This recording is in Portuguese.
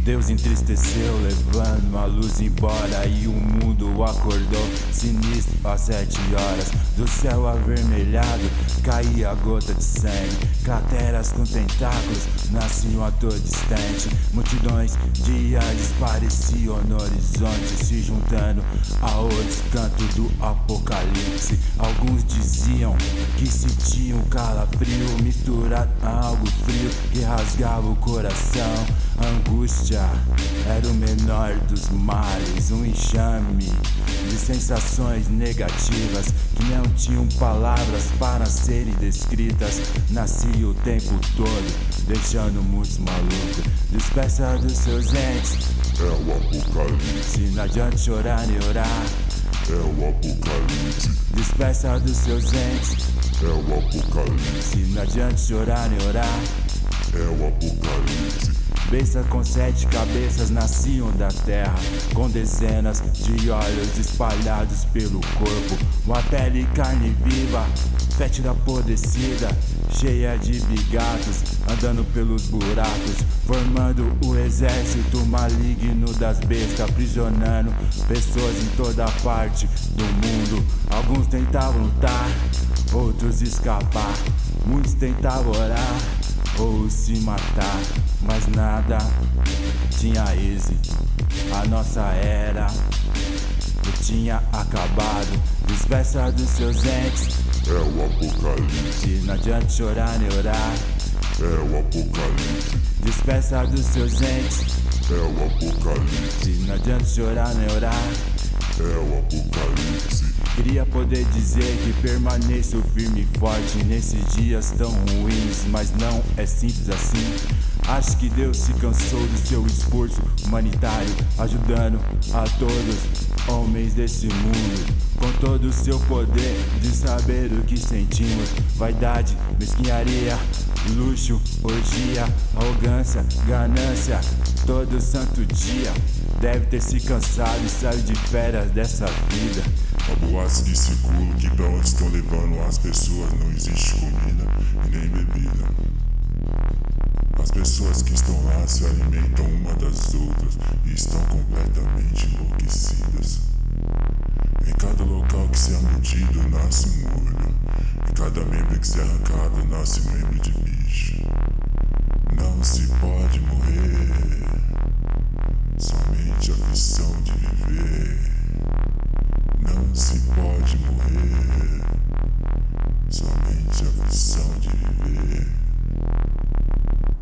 Deus entristeceu, levando a luz embora, e o mundo acordou sinistro às 7 horas. Do céu avermelhado caía gota de sangue, crateras com tentáculos nasciam a todo instante. Multidões de anjos pareciam no horizonte, se juntando a outros cantos do apocalipse. Alguns diziam que sentiam calafrio misturado a algo frio que rasgava o coração. Angústia era o menor dos males, um enxame de sensações negativas que não tinham palavras para serem descritas. Nascia o tempo todo, deixando muitos malucos. Despeça dos seus entes, é o apocalipse. não adianta chorar nem orar, é o apocalipse. Despeça dos seus entes, é o apocalipse. não adianta chorar nem orar, é o apocalipse. Bestas com 7 cabeças nasciam da terra, com dezenas de olhos espalhados pelo corpo. Uma pele e carne viva, fétida apodrecida, cheia de bigatos, andando pelos buracos, formando o exército maligno das bestas, aprisionando pessoas em toda parte do mundo. Alguns tentavam lutar, outros escapar, muitos tentavam orar ou se matar, mas nada tinha êxito. A nossa era tinha acabado. Despeça dos seus entes, é o apocalipse. não adianta chorar nem orar, é o apocalipse. Despeça dos seus entes, é o apocalipse. não adianta chorar nem orar, é o apocalipse. Queria poder dizer que permaneço firme e forte nesses dias tão ruins, mas não é simples assim. Acho que Deus se cansou do seu esforço humanitário, ajudando a todos homens desse mundo, com todo o seu poder de saber o que sentimos. Vaidade, mesquinharia, luxo, orgia, arrogância, ganância, todo santo dia. Deve ter se cansado e saiu de férias dessa vida. A boate que circula, que pra onde estão levando as pessoas, não existe comida e nem bebida. As pessoas que estão lá se alimentam uma das outras e estão completamente enlouquecidas. Em cada local que se é mordido nasce um olho, em cada membro que se é arrancado nasce um membro de bicho. Não se pode morrer, somente a aflição de viver. Não se pode morrer,